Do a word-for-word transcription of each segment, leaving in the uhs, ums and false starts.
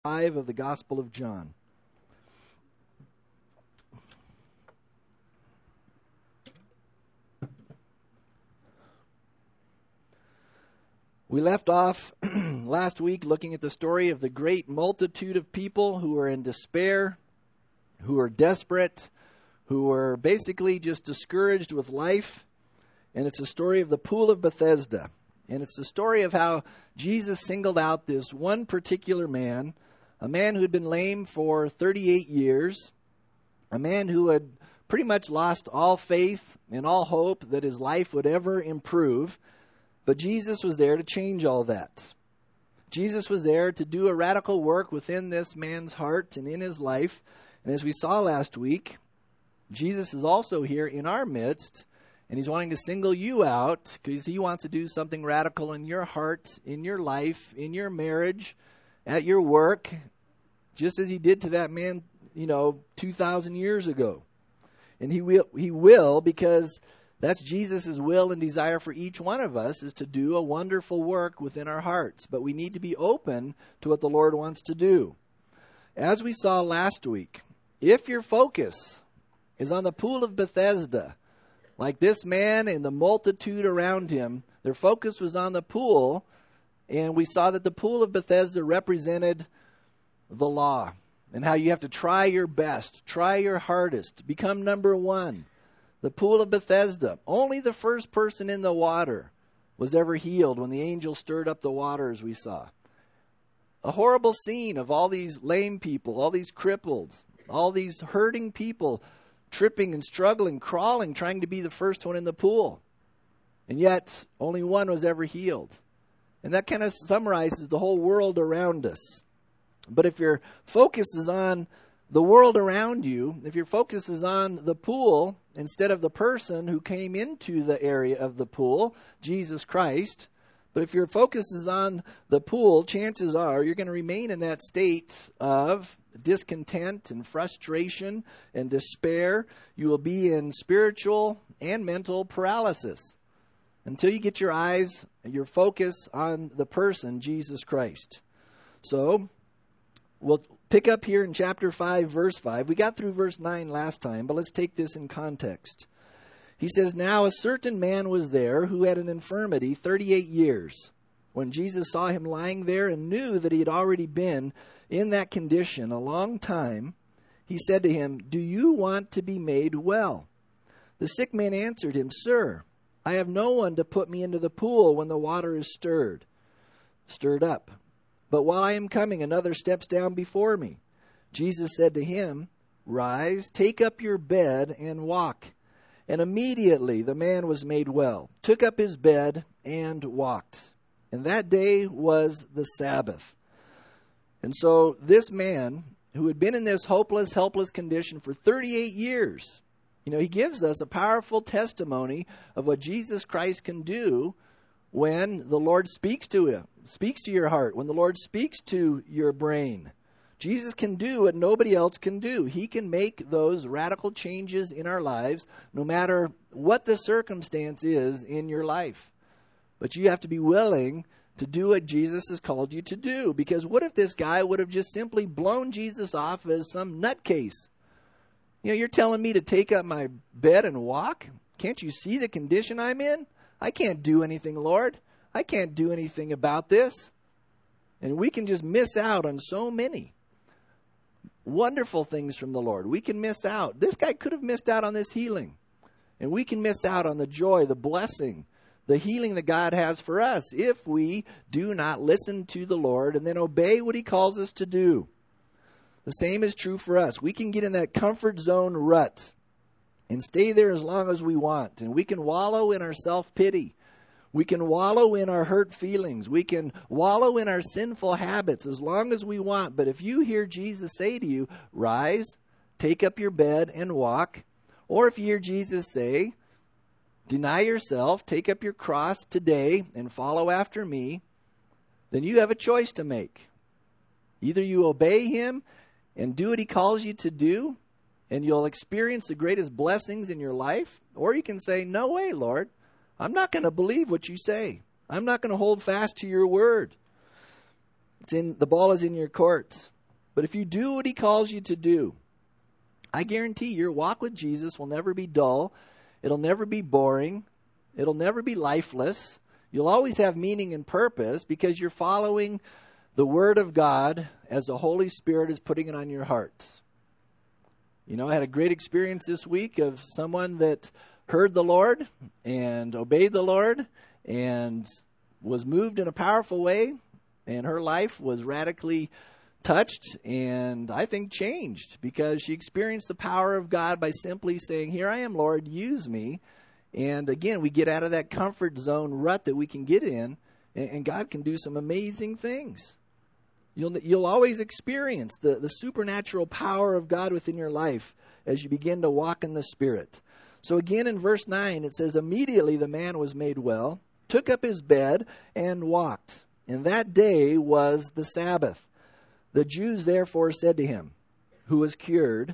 five of the Gospel of John. We left off last week looking at the story of the great multitude of people who are in despair, who are desperate, who are basically just discouraged with life. And it's a story of the Pool of Bethesda. And it's the story of how Jesus singled out this one particular man, a man who had been lame for thirty-eight years, a man who had pretty much lost all faith and all hope that his life would ever improve. But Jesus was there to change all that. Jesus was there to do a radical work within this man's heart and in his life. And as we saw last week, Jesus is also here in our midst, and he's wanting to single you out because he wants to do something radical in your heart, in your life, in your marriage, at your work, just as he did to that man, you know, two thousand years ago. And he will, he will because that's Jesus' will and desire for each one of us, is to do a wonderful work within our hearts. But we need to be open to what the Lord wants to do. As we saw last week, if your focus is on the Pool of Bethesda, like this man and the multitude around him, their focus was on the pool, and we saw that the Pool of Bethesda represented the law and how you have to try your best, try your hardest, become number one. The Pool of Bethesda, only the first person in the water was ever healed when the angel stirred up the waters, we saw. A horrible scene of all these lame people, all these crippled, all these hurting people tripping and struggling, crawling, trying to be the first one in the pool. And yet, only one was ever healed. And that kind of summarizes the whole world around us. But if your focus is on the world around you, if your focus is on the pool instead of the person who came into the area of the pool, Jesus Christ, but if your focus is on the pool, chances are you're going to remain in that state of discontent and frustration and despair. You will be in spiritual and mental paralysis until you get your eyes, your focus on the person, Jesus Christ. So, we'll pick up here in chapter five, verse five. We got through verse nine last time, but let's take this in context. He says, "Now a certain man was there who had an infirmity thirty-eight years. When Jesus saw him lying there and knew that he had already been in that condition a long time, he said to him, 'Do you want to be made well?' The sick man answered him, 'Sir, I have no one to put me into the pool when the water is stirred, stirred up. But while I am coming, another steps down before me.' Jesus said to him, 'Rise, take up your bed and walk.' And immediately the man was made well, took up his bed and walked. And that day was the Sabbath." And so this man, who had been in this hopeless, helpless condition for thirty-eight years, you know, he gives us a powerful testimony of what Jesus Christ can do when the Lord speaks to him, speaks to your heart, when the Lord speaks to your brain. Jesus can do what nobody else can do. He can make those radical changes in our lives, no matter what the circumstance is in your life. But you have to be willing to do what Jesus has called you to do. Because what if this guy would have just simply blown Jesus off as some nutcase? You know, you're telling me to take up my bed and walk? Can't you see the condition I'm in? I can't do anything, Lord. I can't do anything about this. And we can just miss out on so many wonderful things from the Lord. We can miss out. This guy could have missed out on this healing. And we can miss out on the joy, the blessing, the healing that God has for us if we do not listen to the Lord and then obey what he calls us to do. The same is true for us. We can get in that comfort zone rut and stay there as long as we want. And we can wallow in our self-pity. We can wallow in our hurt feelings. We can wallow in our sinful habits as long as we want. But if you hear Jesus say to you, "Rise, take up your bed and walk," or if you hear Jesus say, "Deny yourself, take up your cross today and follow after me," then you have a choice to make. Either you obey him and do what he calls you to do, and you'll experience the greatest blessings in your life, or you can say, "No way, Lord. I'm not going to believe what you say. I'm not going to hold fast to your word." It's in the ball is in your court. But if you do what he calls you to do, I guarantee your walk with Jesus will never be dull. It'll never be boring. It'll never be lifeless. You'll always have meaning and purpose because you're following the Word of God as the Holy Spirit is putting it on your heart. You know, I had a great experience this week of someone that heard the Lord and obeyed the Lord and was moved in a powerful way, and her life was radically touched and I think changed because she experienced the power of God by simply saying, "Here I am, Lord, use me." And again, we get out of that comfort zone rut that we can get in, and God can do some amazing things. You'll you'll always experience the, the supernatural power of God within your life as you begin to walk in the Spirit. So again, in verse nine, it says, "Immediately the man was made well, took up his bed, and walked. And that day was the Sabbath. The Jews therefore said to him, who was cured,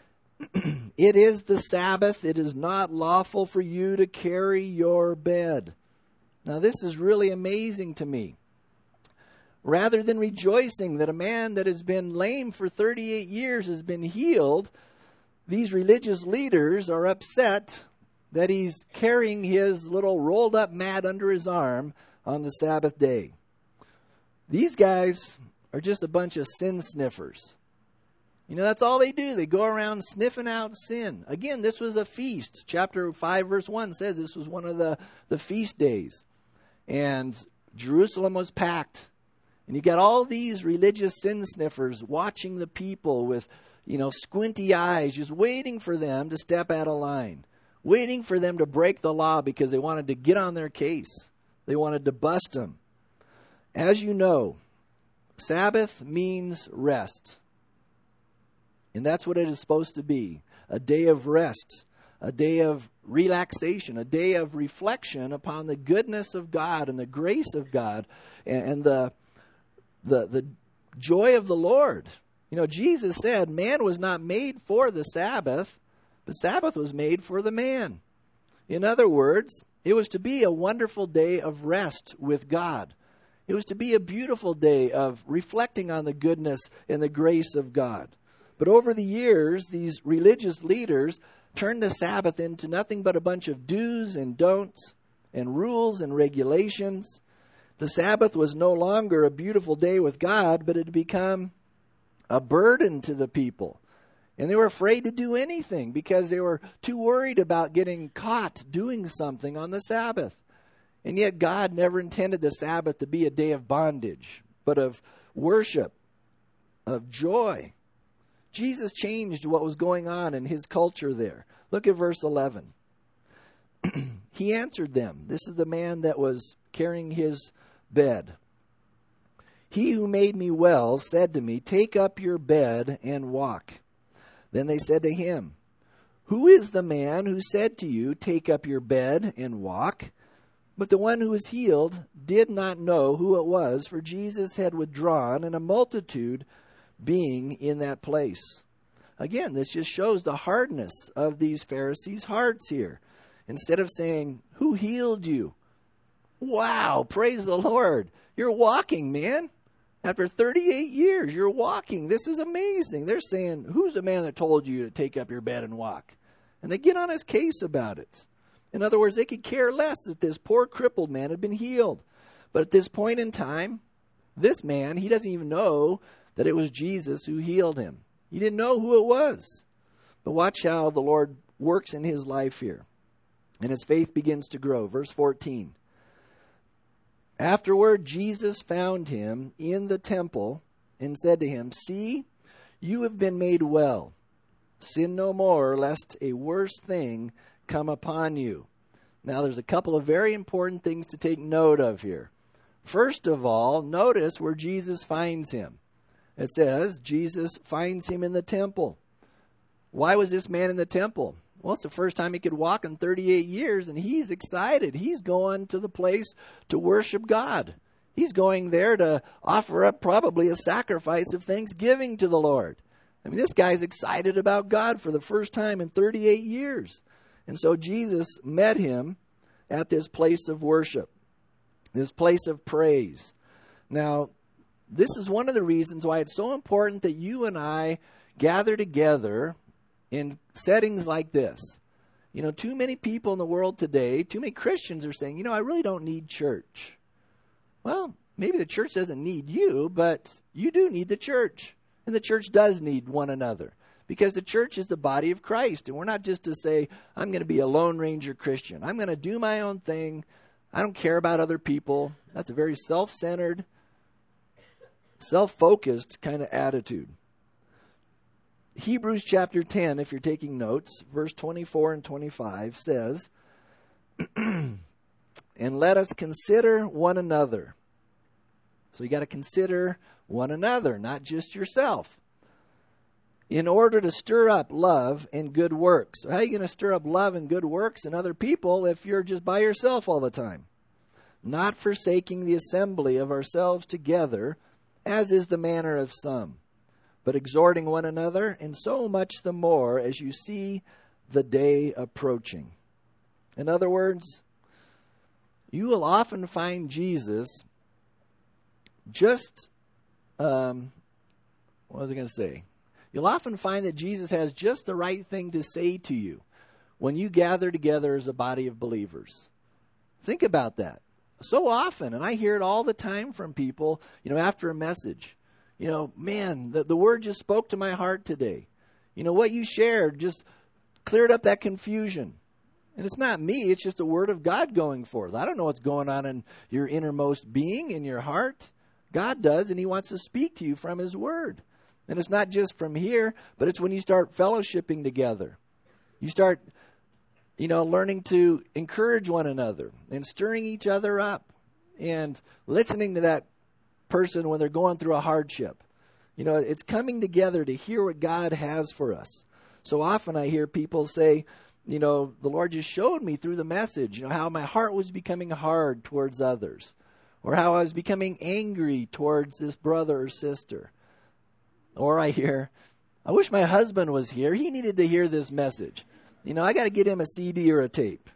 'It is the Sabbath. It is not lawful for you to carry your bed.'" Now this is really amazing to me. Rather than rejoicing that a man that has been lame for thirty-eight years has been healed, these religious leaders are upset that he's carrying his little rolled up mat under his arm on the Sabbath day. These guys are just a bunch of sin sniffers. You know, that's all they do. They go around sniffing out sin. Again, this was a feast. Chapter five, verse one says this was one of the, the feast days. And Jerusalem was packed. And you got all these religious sin sniffers watching the people with, you know, squinty eyes, just waiting for them to step out of line, waiting for them to break the law because they wanted to get on their case. They wanted to bust them. As you know, Sabbath means rest. And that's what it is supposed to be, a day of rest, a day of relaxation, a day of reflection upon the goodness of God and the grace of God and, and the The, the joy of the Lord. You know, Jesus said man was not made for the Sabbath, but Sabbath was made for the man. In other words, it was to be a wonderful day of rest with God. It was to be a beautiful day of reflecting on the goodness and the grace of God. But over the years, these religious leaders turned the Sabbath into nothing but a bunch of do's and don'ts and rules and regulations. The Sabbath was no longer a beautiful day with God, but it had become a burden to the people. And they were afraid to do anything because they were too worried about getting caught doing something on the Sabbath. And yet God never intended the Sabbath to be a day of bondage, but of worship, of joy. Jesus changed what was going on in his culture there. Look at verse eleven. He answered them. This is the man that was carrying his bed. "He who made me well said to me, 'Take up your bed and walk.' Then they said to him, 'Who is the man who said to you, Take up your bed and walk?' But the one who was healed did not know who it was, for Jesus had withdrawn, and a multitude being in that place." Again, this just shows the hardness of these Pharisees' hearts here. Instead of saying, "Who healed you?" Wow, praise the Lord. You're walking, man. After thirty-eight years, you're walking. This is amazing. They're saying, "Who's the man that told you to take up your bed and walk?" And they get on his case about it. In other words, they could care less that this poor crippled man had been healed. But at this point in time, this man, he doesn't even know that it was Jesus who healed him. He didn't know who it was. But watch how the Lord works in his life here. And his faith begins to grow. Verse fourteen. "Afterward, Jesus found him in the temple and said to him, 'See, you have been made well. Sin no more, lest a worse thing come upon you.'" Now, there's a couple of very important things to take note of here. First of all, notice where Jesus finds him. It says Jesus finds him in the temple. Why was this man in the temple? Well, it's the first time he could walk in thirty-eight years, and he's excited. He's going to the place to worship God. He's going there to offer up probably a sacrifice of thanksgiving to the Lord. I mean, this guy's excited about God for the first time in thirty-eight years. And so Jesus met him at this place of worship, this place of praise. Now, this is one of the reasons why it's so important that you and I gather together in settings like this. You know, too many people in the world today, too many Christians are saying, you know, I really don't need church. Well, maybe the church doesn't need you, but you do need the church. And the church does need one another. Because the church is the body of Christ. And we're not just to say, I'm going to be a Lone Ranger Christian. I'm going to do my own thing. I don't care about other people. That's a very self-centered, self-focused kind of attitude. Hebrews chapter ten, if you're taking notes, verse twenty-four and twenty-five says, and let us consider one another. So you got to consider one another, not just yourself, in order to stir up love and good works. So how are you going to stir up love and good works in other people if you're just by yourself all the time? Not forsaking the assembly of ourselves together, as is the manner of some, but exhorting one another, and so much the more as you see the day approaching. In other words, you will often find Jesus just, um, what was I going to say? You'll often find that Jesus has just the right thing to say to you when you gather together as a body of believers. Think about that. So often, and I hear it all the time from people, you know, after a message. You know, man, the, the word just spoke to my heart today. You know, what you shared just cleared up that confusion. And it's not me, it's just the word of God going forth. I don't know what's going on in your innermost being, in your heart. God does, and he wants to speak to you from his word. And it's not just from here, but it's when you start fellowshipping together. You start, you know, learning to encourage one another and stirring each other up and listening to that person when they're going through a hardship. You know, it's coming together to hear what God has for us. So often I hear people say, you know, the Lord just showed me through the message, you know, how my heart was becoming hard towards others, or how I was becoming angry towards this brother or sister. Or I hear, I wish my husband was here. He needed to hear this message. You know, I got to get him a C D or a tape.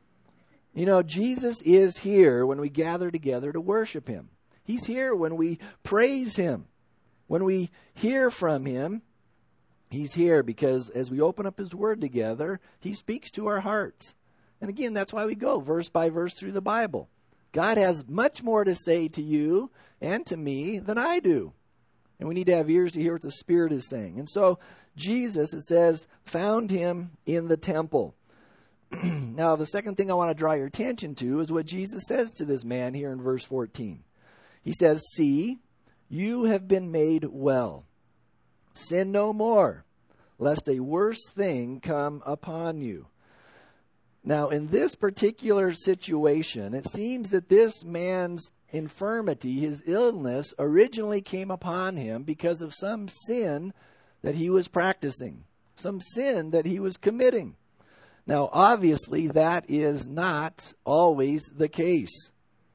You know, Jesus is here when we gather together to worship him. He's here when we praise him. When we hear from him, he's here because as we open up his word together, he speaks to our hearts. And again, that's why we go verse by verse through the Bible. God has much more to say to you and to me than I do. And we need to have ears to hear what the Spirit is saying. And so Jesus, it says, found him in the temple. Now, the second thing I want to draw your attention to is what Jesus says to this man here in verse fourteen. He says, see, you have been made well. Sin no more, lest a worse thing come upon you. Now, in this particular situation, it seems that this man's infirmity, his illness, originally came upon him because of some sin that he was practicing, some sin that he was committing. Now, obviously, that is not always the case.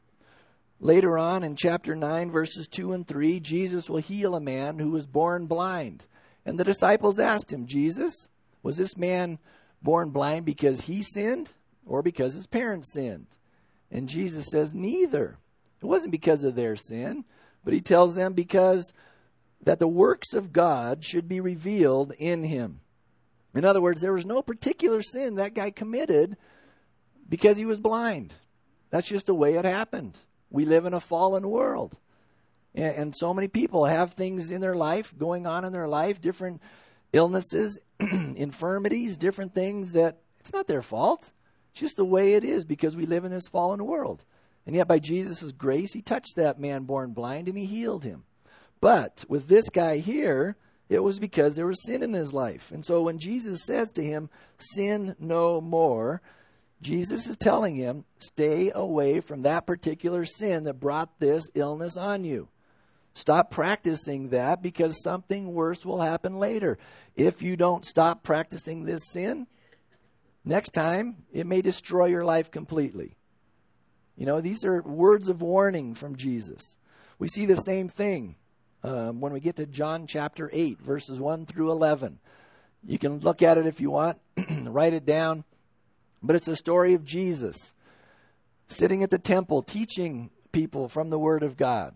Later on in chapter nine, verses two and three, Jesus will heal a man who was born blind. And the disciples asked him, Jesus, was this man born blind because he sinned or because his parents sinned? And Jesus says, neither. It wasn't because of their sin, but he tells them because that the works of God should be revealed in him. In other words, there was no particular sin that guy committed because he was blind. That's just the way it happened. We live in a fallen world. And, and so many people have things in their life, going on in their life, different illnesses, infirmities, different things that it's not their fault. It's just the way it is because we live in this fallen world. And yet by Jesus' grace, he touched that man born blind and he healed him. But with this guy here, it was because there was sin in his life. And so when Jesus says to him, sin no more, Jesus is telling him, stay away from that particular sin that brought this illness on you. Stop practicing that because something worse will happen later. If you don't stop practicing this sin, next time it may destroy your life completely. You know, these are words of warning from Jesus. We see the same thing um, when we get to John chapter eight, verses one through eleven. You can look at it if you want, write it down. But it's a story of Jesus sitting at the temple teaching people from the Word of God.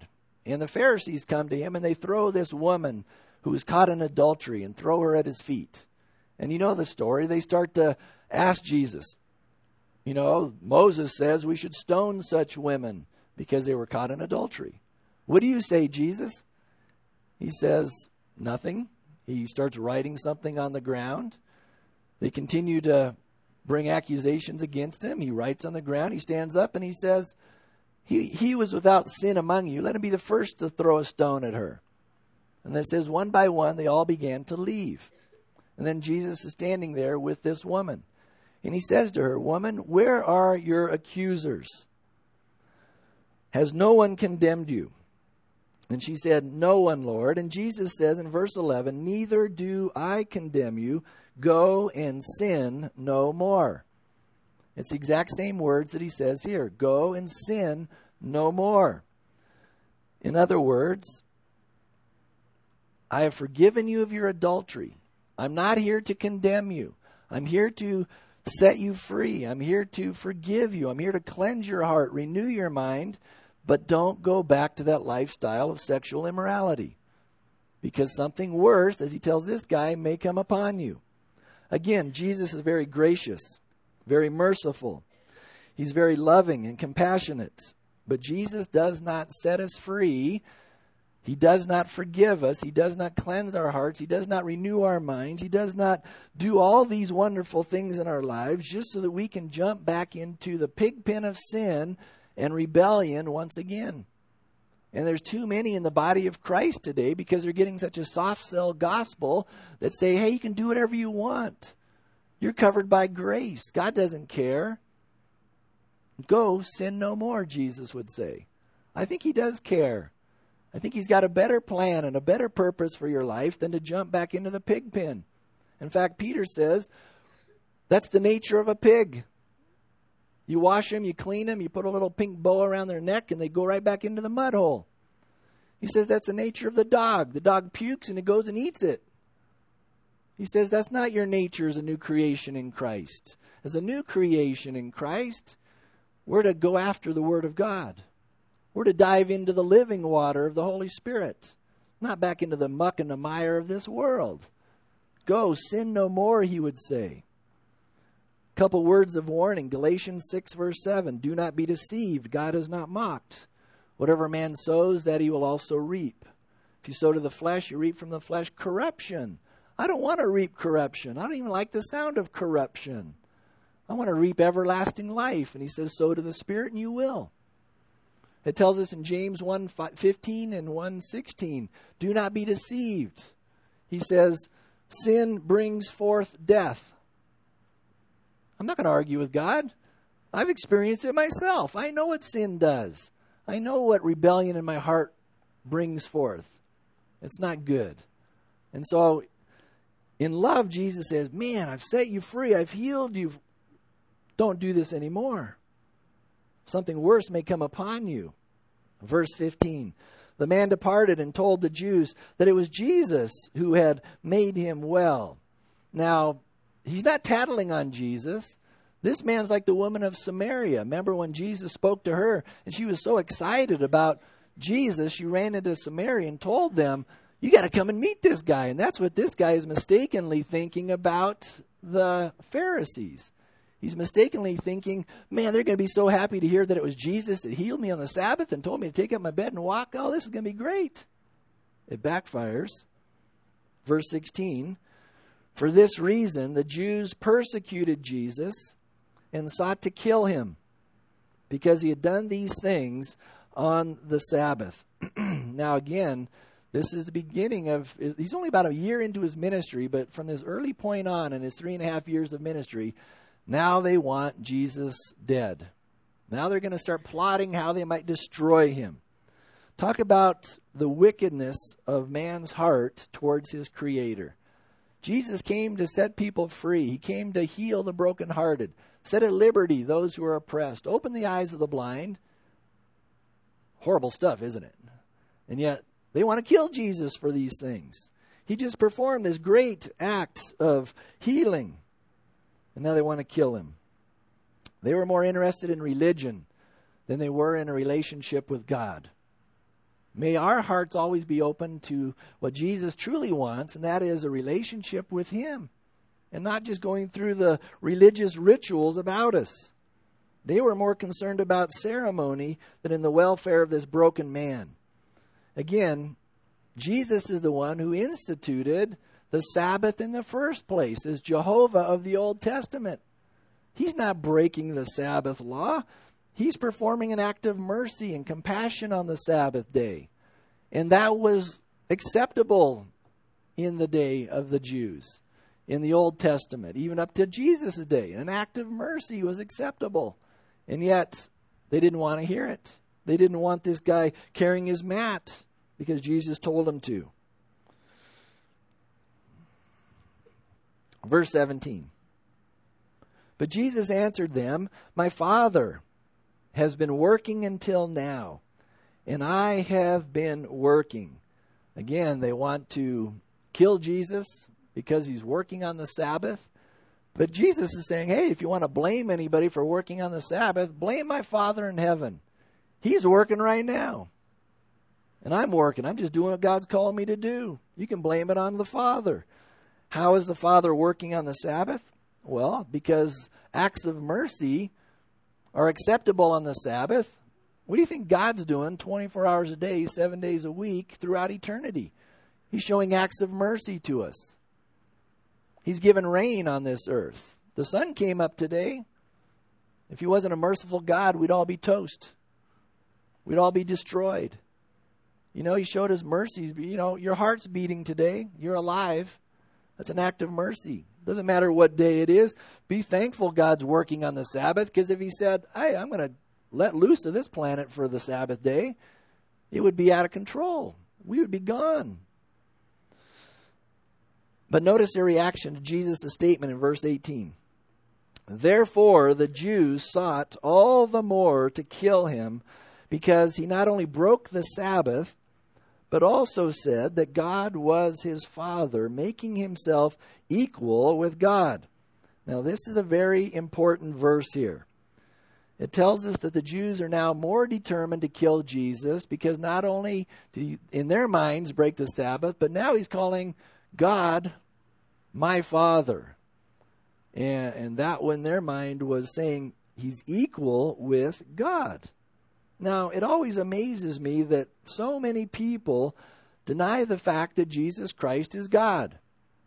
And the Pharisees come to him and they throw this woman who was caught in adultery and throw her at his feet. And you know the story. They start to ask Jesus. You know, Moses says we should stone such women because they were caught in adultery. What do you say, Jesus? He says nothing. He starts writing something on the ground. They continue to bring accusations against him. He writes on the ground. He stands up and he says, he, he was without sin among you. Let him be the first to throw a stone at her. And then it says, one by one, they all began to leave. And then Jesus is standing there with this woman. And he says to her, woman, where are your accusers? Has no one condemned you? And she said, no one, Lord. And Jesus says in verse eleven, neither do I condemn you. Go and sin no more. It's the exact same words that he says here. Go and sin no more. In other words, I have forgiven you of your adultery. I'm not here to condemn you. I'm here to set you free. I'm here to forgive you. I'm here to cleanse your heart, renew your mind, but don't go back to that lifestyle of sexual immorality, because something worse, as he tells this guy, may come upon you. Again, Jesus is very gracious, very merciful. He's very loving and compassionate, but Jesus does not set us free. He does not forgive us. He does not cleanse our hearts. He does not renew our minds. He does not do all these wonderful things in our lives just so that we can jump back into the pig pen of sin and rebellion once again. And there's too many in the body of Christ today because they're getting such a soft sell gospel that say, hey, you can do whatever you want. You're covered by grace. God doesn't care. Go, sin no more, Jesus would say. I think he does care. I think he's got a better plan and a better purpose for your life than to jump back into the pig pen. In fact, Peter says that's the nature of a pig. You wash them, you clean them, you put a little pink bow around their neck, and they go right back into the mud hole. He says that's the nature of the dog. The dog pukes and it goes and eats it. He says that's not your nature as a new creation in Christ. As a new creation in Christ, we're to go after the Word of God. We're to dive into the living water of the Holy Spirit, not back into the muck and the mire of this world. Go, sin no more, he would say. Couple words of warning. Galatians six verse seven. Do not be deceived. God is not mocked. Whatever man sows, that he will also reap. If you sow to the flesh, you reap from the flesh corruption. I don't want to reap corruption. I don't even like the sound of corruption. I want to reap everlasting life. And he says, sow to the Spirit and you will. It tells us in James one fifteen and one sixteen, do not be deceived. He says, sin brings forth death. I'm not going to argue with God. I've experienced it myself. I know what sin does. I know what rebellion in my heart brings forth. It's not good. And so in love, Jesus says, man, I've set you free. I've healed you. Don't do this anymore. Something worse may come upon you. Verse fifteen, the man departed and told the Jews that it was Jesus who had made him well. Now, he's not tattling on Jesus. This man's like the woman of Samaria. Remember when Jesus spoke to her and she was so excited about Jesus, she ran into Samaria and told them, you got to come and meet this guy. And that's what this guy is mistakenly thinking about the Pharisees. He's mistakenly thinking, man, they're going to be so happy to hear that it was Jesus that healed me on the Sabbath and told me to take up my bed and walk. Oh, this is going to be great. It backfires. Verse sixteen, for this reason, the Jews persecuted Jesus and sought to kill him because he had done these things on the Sabbath. Now, again, this is the beginning of, he's only about a year into his ministry, but from this early point on in his three and a half years of ministry, now they want Jesus dead. Now they're going to start plotting how they might destroy him. Talk about the wickedness of man's heart towards his Creator. Jesus came to set people free. He came to heal the brokenhearted, set at liberty those who are oppressed, open the eyes of the blind. Horrible stuff, isn't it? And yet they want to kill Jesus for these things. He just performed this great act of healing. And now they want to kill him. They were more interested in religion than they were in a relationship with God. May our hearts always be open to what Jesus truly wants, and that is a relationship with Him, and not just going through the religious rituals about us. They were more concerned about ceremony than in the welfare of this broken man. Again, Jesus is the one who instituted the Sabbath in the first place, as Jehovah of the Old Testament. He's not breaking the Sabbath law. He's performing an act of mercy and compassion on the Sabbath day. And that was acceptable in the day of the Jews, in the Old Testament, even up to Jesus' day. An act of mercy was acceptable. And yet, they didn't want to hear it. They didn't want this guy carrying his mat because Jesus told him to. Verse seventeen. But Jesus answered them, "My Father has been working until now, and I have been working." Again, they want to kill Jesus because he's working on the Sabbath. But Jesus is saying, hey, if you want to blame anybody for working on the Sabbath, blame my Father in heaven. He's working right now. And I'm working. I'm just doing what God's calling me to do. You can blame it on the Father. How is the Father working on the Sabbath? Well, because acts of mercy are acceptable on the Sabbath. What do you think God's doing twenty-four hours a day, seven days a week, throughout eternity? He's showing acts of mercy to us. He's given rain on this earth. The sun came up today. If he wasn't a merciful God, we'd all be toast. We'd all be destroyed. You know, he showed us mercies. You know, your heart's beating today. You're alive. That's an act of mercy. Doesn't matter what day it is. Be thankful God's working on the Sabbath, because if he said, hey, I'm going to let loose of this planet for the Sabbath day, it would be out of control. We would be gone. But notice their reaction to Jesus' statement in verse eighteen. Therefore the Jews sought all the more to kill him, because he not only broke the Sabbath, but also said that God was his Father, making himself equal with God. Now, this is a very important verse here. It tells us that the Jews are now more determined to kill Jesus, because not only did he, in their minds, break the Sabbath, but now he's calling God my Father. And, and that, in their mind, was saying he's equal with God. Now, it always amazes me that so many people deny the fact that Jesus Christ is God.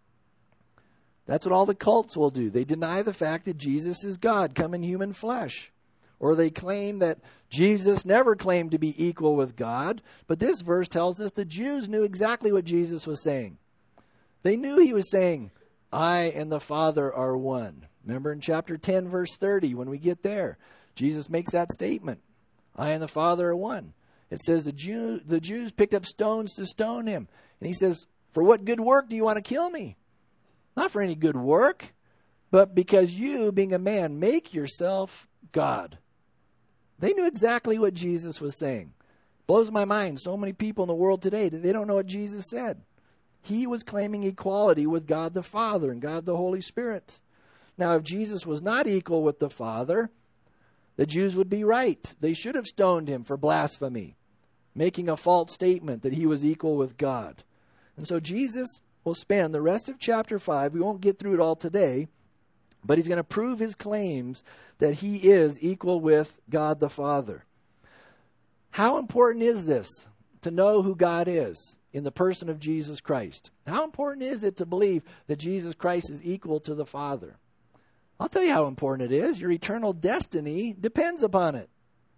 That's what all the cults will do. They deny the fact that Jesus is God, come in human flesh. Or they claim that Jesus never claimed to be equal with God. But this verse tells us the Jews knew exactly what Jesus was saying. They knew he was saying, I and the Father are one. Remember in chapter ten, verse thirty, when we get there, Jesus makes that statement. I and the Father are one. It says the Jew, the Jews picked up stones to stone him. And he says, for what good work do you want to kill me? Not for any good work, but because you, being a man, make yourself God. They knew exactly what Jesus was saying. Blows my mind. So many people in the world today, they don't know what Jesus said. He was claiming equality with God the Father and God the Holy Spirit. Now, if Jesus was not equal with the Father, the Jews would be right. They should have stoned him for blasphemy, making a false statement that he was equal with God. And so Jesus will spend the rest of chapter five, we won't get through it all today, but he's going to prove his claims that he is equal with God the Father. How important is this to know who God is in the person of Jesus Christ? How important is it to believe that Jesus Christ is equal to the Father? I'll tell you how important it is. Your eternal destiny depends upon it.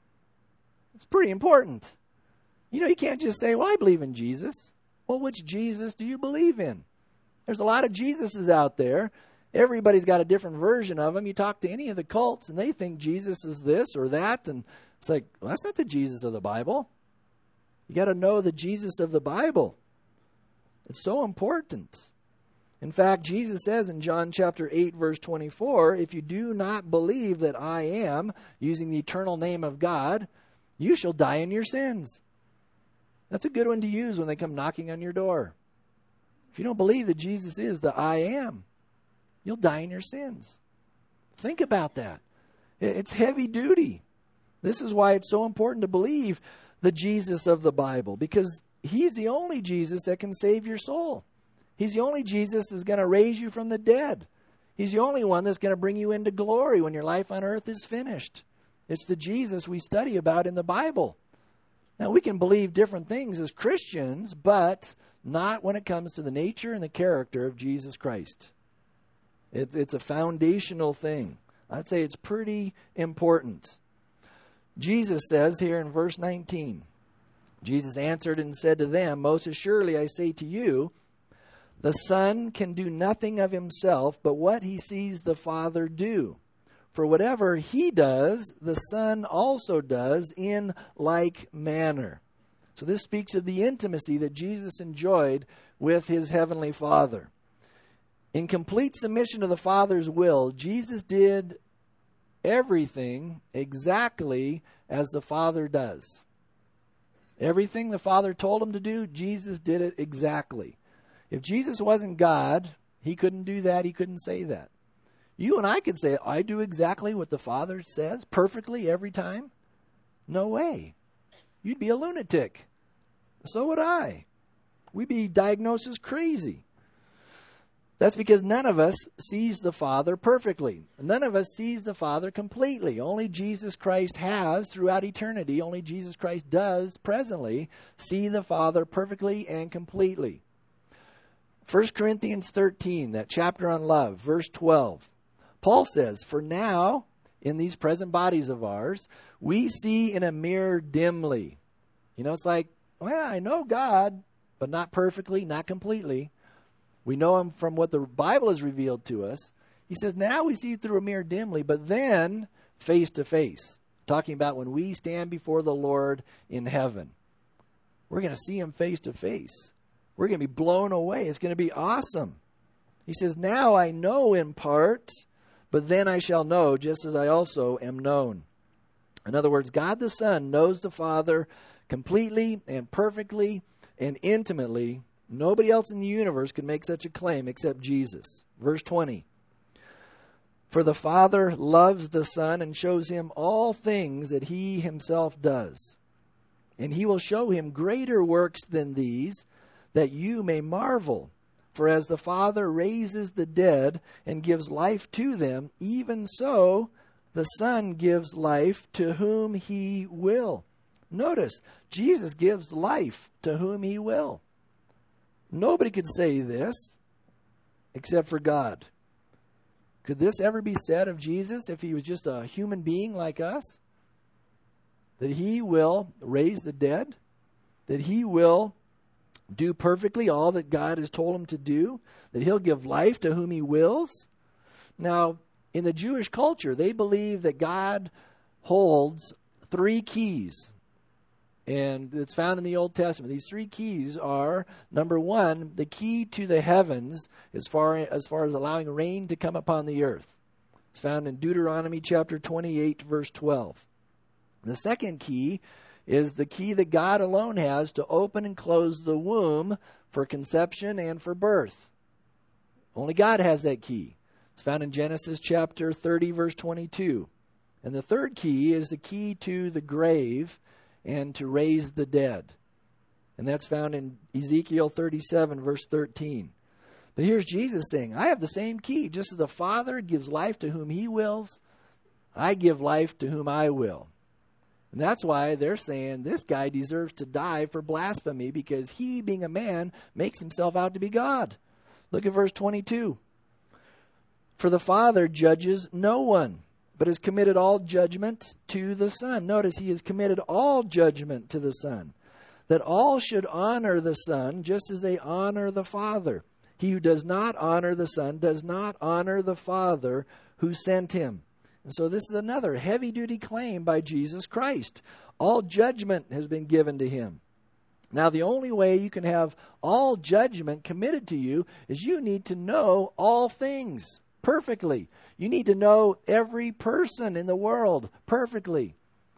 It's pretty important. You know, you can't just say, well, I believe in Jesus. Well, which Jesus do you believe in? There's a lot of Jesuses out there. Everybody's got a different version of him. You talk to any of the cults, and they think Jesus is this or that. And it's like, well, that's not the Jesus of the Bible. You got to know the Jesus of the Bible. It's so important. In fact, Jesus says in John chapter eight, verse twenty-four, if you do not believe that I am, using the eternal name of God, you shall die in your sins. That's a good one to use when they come knocking on your door. If you don't believe that Jesus is the I am, you'll die in your sins. Think about that. It's heavy duty. This is why it's so important to believe the Jesus of the Bible, because he's the only Jesus that can save your soul. He's the only Jesus that's going to raise you from the dead. He's the only one that's going to bring you into glory when your life on earth is finished. It's the Jesus we study about in the Bible. Now, we can believe different things as Christians, but not when it comes to the nature and the character of Jesus Christ. It, it's a foundational thing. I'd say it's pretty important. Jesus says here in verse nineteen, Jesus answered and said to them, most assuredly I say to you, the Son can do nothing of himself but what he sees the Father do. For whatever he does, the Son also does in like manner. So this speaks of the intimacy that Jesus enjoyed with his heavenly Father. In complete submission to the Father's will, Jesus did everything exactly as the Father does. Everything the Father told him to do, Jesus did it exactly. If Jesus wasn't God, he couldn't do that. He couldn't say that. You and I could say, I do exactly what the Father says perfectly every time. No way. You'd be a lunatic. So would I. We'd be diagnosed as crazy. That's because none of us sees the Father perfectly. None of us sees the Father completely. Only Jesus Christ has throughout eternity, only Jesus Christ does presently see the Father perfectly and completely. First Corinthians thirteen, that chapter on love, verse twelve. Paul says, for now, in these present bodies of ours, we see in a mirror dimly. You know, it's like, well, I know God, but not perfectly, not completely. We know him from what the Bible has revealed to us. He says, now we see through a mirror dimly, but then face to face. Talking about when we stand before the Lord in heaven. We're going to see him face to face. We're going to be blown away. It's going to be awesome. He says, now I know in part, but then I shall know, just as I also am known. In other words, God the Son knows the Father completely and perfectly and intimately. Nobody else in the universe could make such a claim except Jesus. Verse twenty. For the Father loves the Son and shows him all things that he himself does. And he will show him greater works than these, that you may marvel. For as the Father raises the dead and gives life to them, even so the Son gives life to whom he will. Notice, Jesus gives life to whom he will. Nobody could say this except for God. Could this ever be said of Jesus if he was just a human being like us? That he will raise the dead? That he will do perfectly all that God has told him to do? That he'll give life to whom he wills? Now, in the Jewish culture, they believe that God holds three keys. And it's found in the Old Testament. These three keys are, number one, the key to the heavens as far as far as allowing rain to come upon the earth. It's found in Deuteronomy chapter twenty-eight, verse twelve. The second key is the key that God alone has to open and close the womb for conception and for birth. Only God has that key. It's found in Genesis chapter thirty, verse twenty-two. And the third key is the key to the grave and to raise the dead. And that's found in Ezekiel thirty-seven, verse thirteen. But here's Jesus saying, I have the same key. Just as the Father gives life to whom he wills, I give life to whom I will. And that's why they're saying this guy deserves to die for blasphemy, because he, being a man, makes himself out to be God. Look at verse twenty-two. For the Father judges no one, but has committed all judgment to the Son. Notice he has committed all judgment to the Son, that all should honor the Son just as they honor the Father. He who does not honor the Son does not honor the Father who sent him. And so this is another heavy-duty claim by Jesus Christ. All judgment has been given to him. Now, the only way you can have all judgment committed to you is you need to know all things perfectly. You need to know every person in the world perfectly.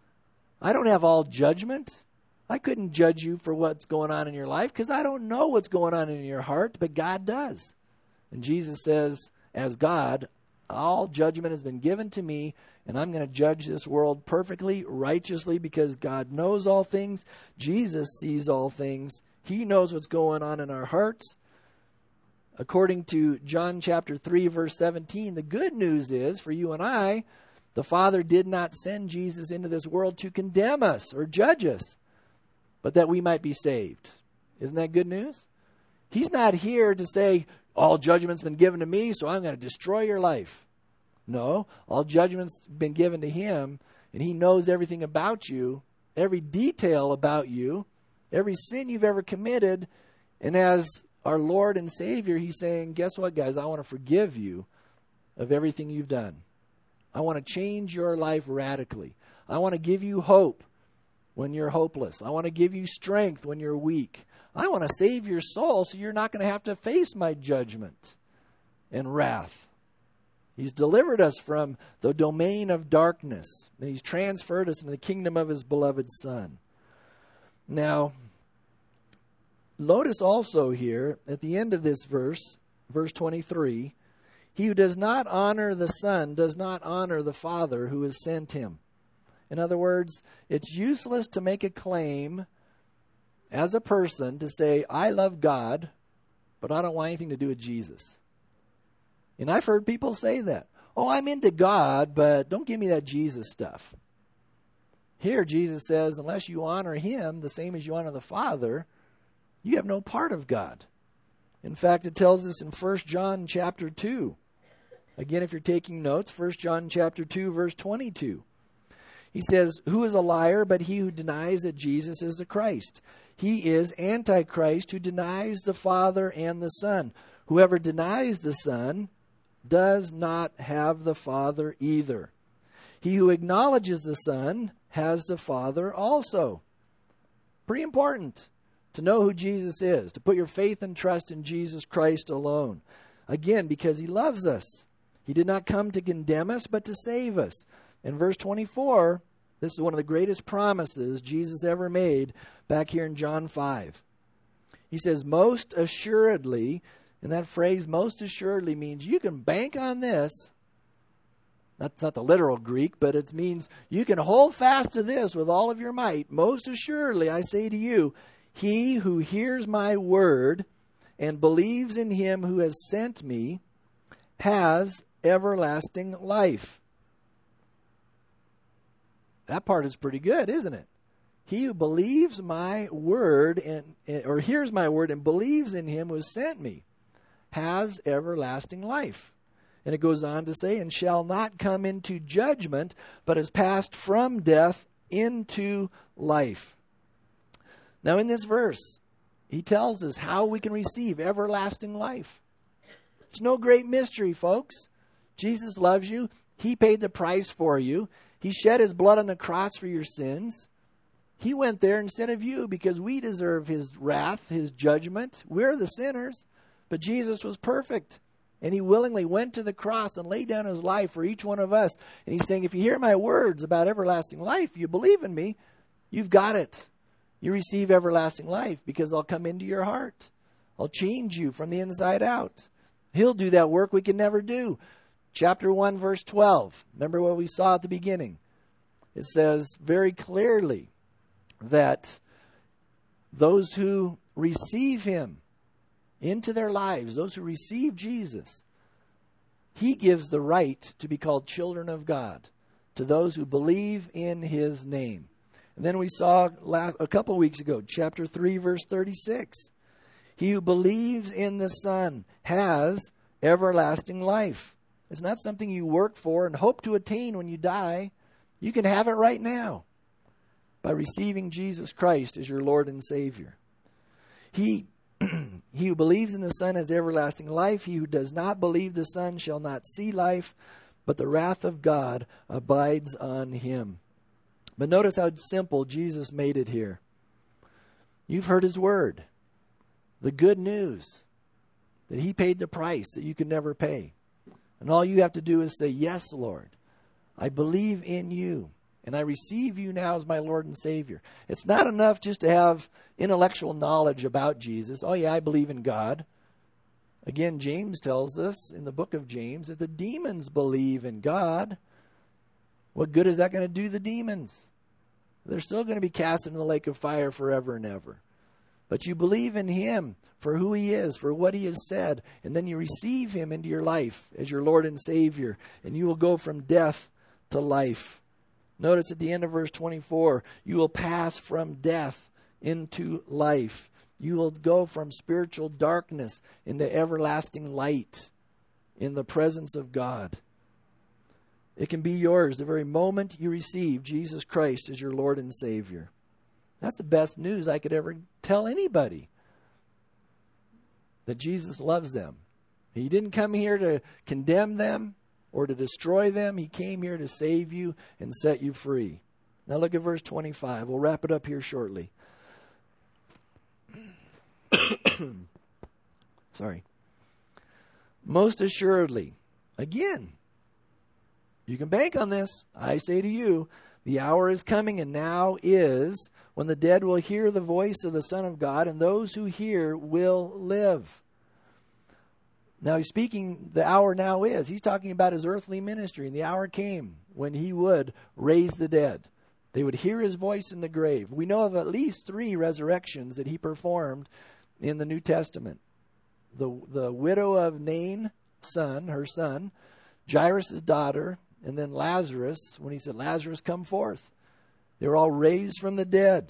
I don't have all judgment. I couldn't judge you for what's going on in your life because I don't know what's going on in your heart, but God does. And Jesus says, as God, all judgment has been given to me, and I'm going to judge this world perfectly, righteously, because God knows all things. Jesus sees all things. He knows what's going on in our hearts. According to John chapter three, verse seventeen, the good news is for you and I, the Father did not send Jesus into this world to condemn us or judge us, but that we might be saved. Isn't that good news? He's not here to say, all judgment's been given to me, so I'm going to destroy your life. No, all judgment's been given to him, and he knows everything about you, every detail about you, every sin you've ever committed. And as our Lord and Savior, he's saying, guess what, guys? I want to forgive you of everything you've done. I want to change your life radically. I want to give you hope when you're hopeless. I want to give you strength when you're weak. I want to save your soul so you're not going to have to face my judgment and wrath. He's delivered us from the domain of darkness, and he's transferred us into the kingdom of his beloved Son. Now, notice also here at the end of this verse, verse twenty-three, he who does not honor the Son does not honor the Father who has sent him. In other words, it's useless to make a claim as a person to say, I love God, but I don't want anything to do with Jesus. And I've heard people say that. Oh, I'm into God, but don't give me that Jesus stuff. Here, Jesus says, unless you honor him the same as you honor the Father, you have no part of God. In fact, it tells us in First John chapter two. Again, if you're taking notes, First John chapter two, verse twenty-two. He says, who is a liar but he who denies that Jesus is the Christ? He is Antichrist who denies the Father and the Son. Whoever denies the Son does not have the Father either. He who acknowledges the Son has the Father also. Pretty important to know who Jesus is, to put your faith and trust in Jesus Christ alone. Again, because he loves us. He did not come to condemn us, but to save us. In verse twenty-four, this is one of the greatest promises Jesus ever made back here in John five. He says, most assuredly, and that phrase, most assuredly, means you can bank on this. That's not the literal Greek, but it means you can hold fast to this with all of your might. Most assuredly, I say to you, he who hears my word and believes in him who has sent me has everlasting life. That part is pretty good, isn't it? He who believes my word and or hears my word and believes in him who has sent me has everlasting life. And it goes on to say, and shall not come into judgment, but is passed from death into life. Now in this verse, he tells us how we can receive everlasting life. It's no great mystery, folks. Jesus loves you. He paid the price for you. He shed his blood on the cross for your sins. He went there instead of you because we deserve his wrath, his judgment. We're the sinners. But Jesus was perfect. And he willingly went to the cross and laid down his life for each one of us. And he's saying, if you hear my words about everlasting life, you believe in me, you've got it. You receive everlasting life because I'll come into your heart. I'll change you from the inside out. He'll do that work we can never do. Chapter one, verse twelve. Remember what we saw at the beginning. It says very clearly that those who receive him into their lives, those who receive Jesus, he gives the right to be called children of God to those who believe in his name. And then we saw last, a couple weeks ago, chapter three, verse thirty-six. He who believes in the Son has everlasting life. It's not something you work for and hope to attain when you die. You can have it right now by receiving Jesus Christ as your Lord and Savior. He, he who believes in the Son has everlasting life. He who does not believe the Son shall not see life, but the wrath of God abides on him. But notice how simple Jesus made it here. You've heard his word. The good news that he paid the price that you could never pay. And all you have to do is say, yes, Lord, I believe in you, and I receive you now as my Lord and Savior. It's not enough just to have intellectual knowledge about Jesus. Oh, yeah, I believe in God. Again, James tells us in the book of James that the demons believe in God. What good is that going to do the demons? They're still going to be cast into the lake of fire forever and ever. But you believe in him for who he is, for what he has said, and then you receive him into your life as your Lord and Savior, and you will go from death to life. Notice at the end of verse twenty-four, you will pass from death into life. You will go from spiritual darkness into everlasting light in the presence of God. It can be yours the very moment you receive Jesus Christ as your Lord and Savior. That's the best news I could ever tell anybody, that Jesus loves them. He didn't come here to condemn them or to destroy them. He came here to save you and set you free. Now look at verse twenty-five. We'll wrap it up here shortly. Sorry. Most assuredly, again, you can bank on this. I say to you, the hour is coming, and now is, when the dead will hear the voice of the Son of God, and those who hear will live. Now he's speaking, the hour now is. He's talking about his earthly ministry, and the hour came when he would raise the dead. They would hear his voice in the grave. We know of at least three resurrections that he performed in the New Testament. The, the widow of Nain, son, her son, Jairus' daughter, and then Lazarus, when he said, Lazarus, come forth. They were all raised from the dead.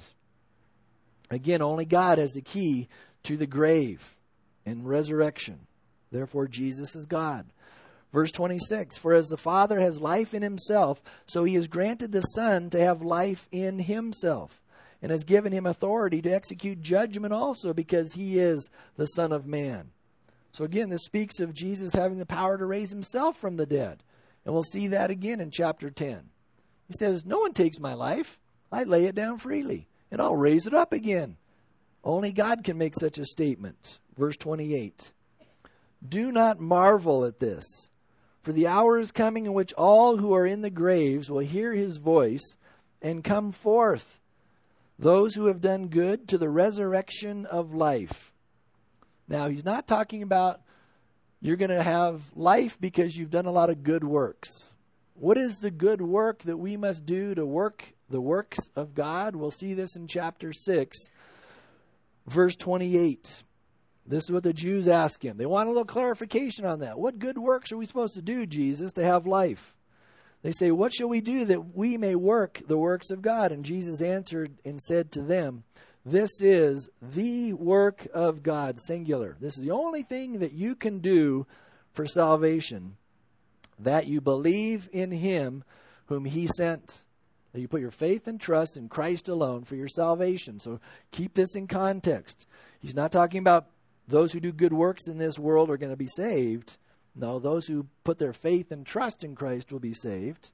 Again, only God has the key to the grave and resurrection. Therefore, Jesus is God. Verse twenty-six, for as the Father has life in himself, so he has granted the Son to have life in himself, and has given him authority to execute judgment also, because he is the Son of Man. So again, this speaks of Jesus having the power to raise himself from the dead. And we'll see that again in chapter ten. He says, no one takes my life. I lay it down freely, and I'll raise it up again. Only God can make such a statement. Verse twenty-eight. Do not marvel at this, for the hour is coming in which all who are in the graves will hear his voice and come forth, those who have done good to the resurrection of life. Now, he's not talking about you're going to have life because you've done a lot of good works. What is the good work that we must do to work the works of God? We'll see this in chapter six, verse twenty-eight. This is what the Jews ask him. They want a little clarification on that. What good works are we supposed to do, Jesus, to have life? They say, what shall we do that we may work the works of God? And Jesus answered and said to them, this is the work of God, singular. This is the only thing that you can do for salvation, that you believe in him whom he sent. That you put your faith and trust in Christ alone for your salvation. So keep this in context. He's not talking about those who do good works in this world are going to be saved. No, those who put their faith and trust in Christ will be saved.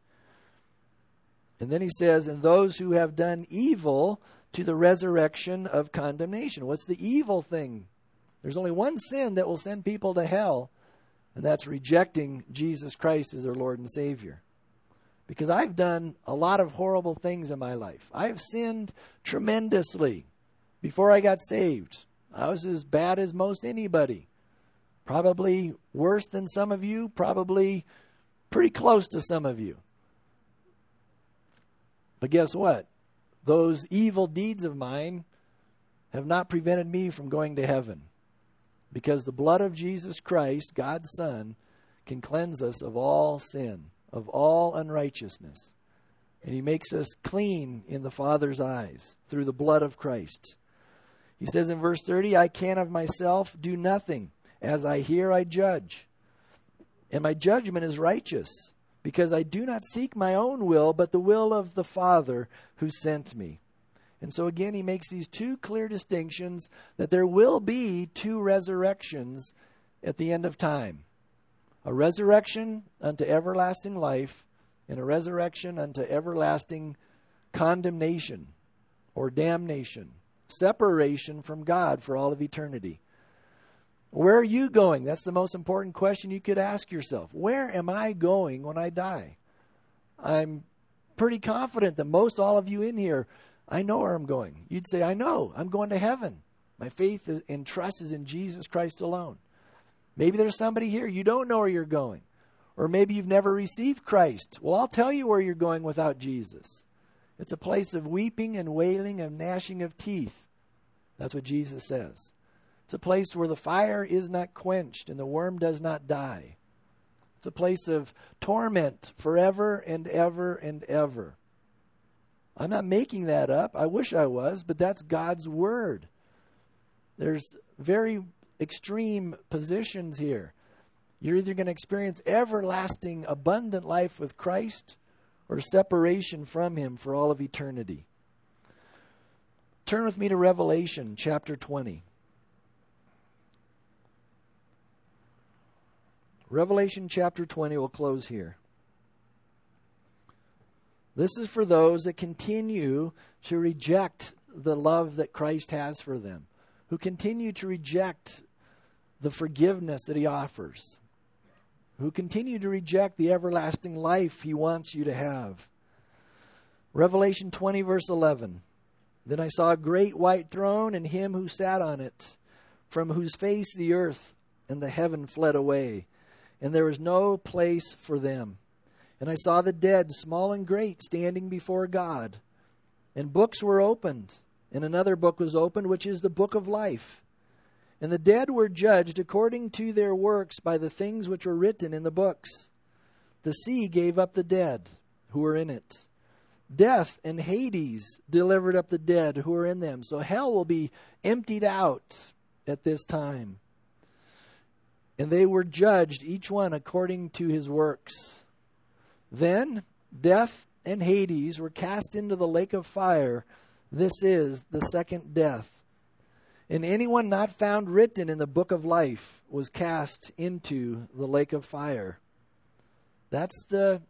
And then he says, and those who have done evil to the resurrection of condemnation. What's the evil thing? There's only one sin that will send people to hell, and that's rejecting Jesus Christ as their Lord and Savior. Because I've done a lot of horrible things in my life. I've sinned tremendously before I got saved. I was as bad as most anybody. Probably worse than some of you. Probably pretty close to some of you. But guess what? Those evil deeds of mine have not prevented me from going to heaven. Because the blood of Jesus Christ, God's Son, can cleanse us of all sin, of all unrighteousness. And he makes us clean in the Father's eyes through the blood of Christ. He says in verse thirty, I can of myself do nothing. As I hear, I judge. And my judgment is righteous, because I do not seek my own will, but the will of the Father who sent me. And so again, he makes these two clear distinctions that there will be two resurrections at the end of time. A resurrection unto everlasting life, and a resurrection unto everlasting condemnation or damnation. Separation from God for all of eternity. Where are you going? That's the most important question you could ask yourself. Where am I going when I die? I'm pretty confident that most all of you in here, I know where I'm going. You'd say, I know, I'm going to heaven. My faith and trust is in Jesus Christ alone. Maybe there's somebody here, you don't know where you're going. Or maybe you've never received Christ. Well, I'll tell you where you're going without Jesus. It's a place of weeping and wailing and gnashing of teeth. That's what Jesus says. It's a place where the fire is not quenched and the worm does not die. It's a place of torment forever and ever and ever. I'm not making that up. I wish I was, but that's God's word. There's very extreme positions here. You're either going to experience everlasting, abundant life with Christ or separation from Him for all of eternity. Turn with me to Revelation chapter twenty. Revelation chapter twenty, we'll close here. This is for those that continue to reject the love that Christ has for them, who continue to reject the forgiveness that He offers, who continue to reject the everlasting life He wants you to have. Revelation twenty, verse eleven. Then I saw a great white throne and Him who sat on it, from whose face the earth and the heaven fled away, and there was no place for them. And I saw the dead, small and great, standing before God. And books were opened, and another book was opened, which is the book of life. And the dead were judged according to their works by the things which were written in the books. The sea gave up the dead who were in it. Death and Hades delivered up the dead who were in them. So hell will be emptied out at this time. And they were judged, each one according to his works. Then death and Hades were cast into the lake of fire. This is the second death. And anyone not found written in the book of life was cast into the lake of fire. That's the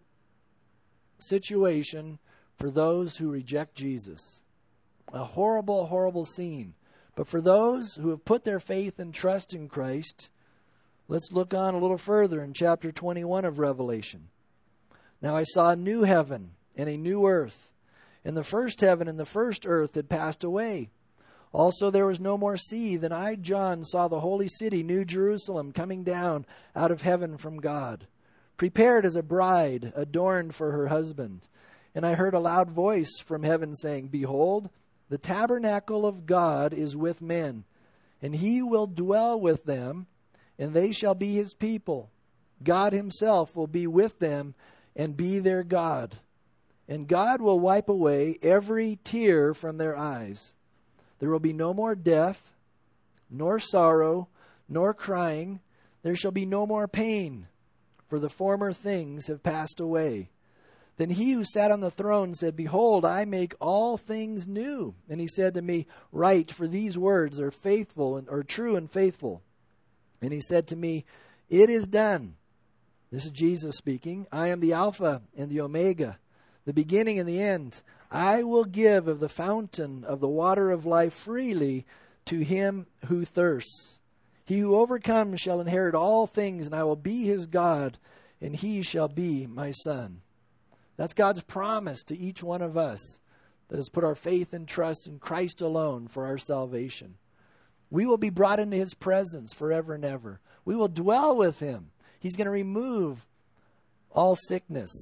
situation for those who reject Jesus. A horrible, horrible scene. But for those who have put their faith and trust in Christ, let's look on a little further in chapter twenty-one of Revelation. Now I saw a new heaven and a new earth, and the first heaven and the first earth had passed away. Also there was no more sea. Then I, John, saw the holy city, New Jerusalem, coming down out of heaven from God, prepared as a bride, adorned for her husband. And I heard a loud voice from heaven saying, Behold, the tabernacle of God is with men, and He will dwell with them, and they shall be His people. God Himself will be with them and be their God. And God will wipe away every tear from their eyes. There will be no more death, nor sorrow, nor crying. There shall be no more pain, for the former things have passed away. Then He who sat on the throne said, Behold, I make all things new. And He said to me, Write, for these words are faithful and are true and faithful. And He said to me, It is done. This is Jesus speaking. I am the Alpha and the Omega, the beginning and the end. I will give of the fountain of the water of life freely to him who thirsts. He who overcomes shall inherit all things, and I will be his God, and he shall be my son. That's God's promise to each one of us that has put our faith and trust in Christ alone for our salvation. We will be brought into His presence forever and ever. We will dwell with Him. He's going to remove all sickness.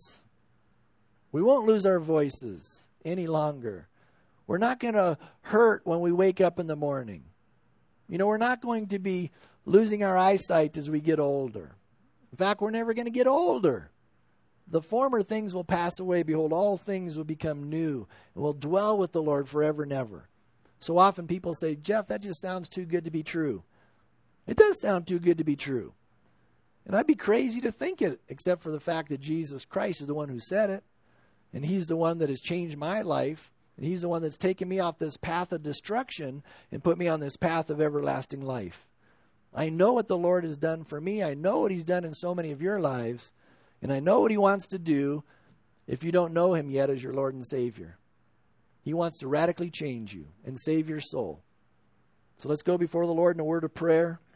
We won't lose our voices any longer. We're not going to hurt when we wake up in the morning. You know, we're not going to be losing our eyesight as we get older. In fact, we're never going to get older. The former things will pass away. Behold, all things will become new. And we'll dwell with the Lord forever and ever. So often people say, Jeff, that just sounds too good to be true. It does sound too good to be true. And I'd be crazy to think it, except for the fact that Jesus Christ is the one who said it. And He's the one that has changed my life. And He's the one that's taken me off this path of destruction and put me on this path of everlasting life. I know what the Lord has done for me. I know what He's done in so many of your lives. And I know what He wants to do if you don't know Him yet as your Lord and Savior. He wants to radically change you and save your soul. So let's go before the Lord in a word of prayer.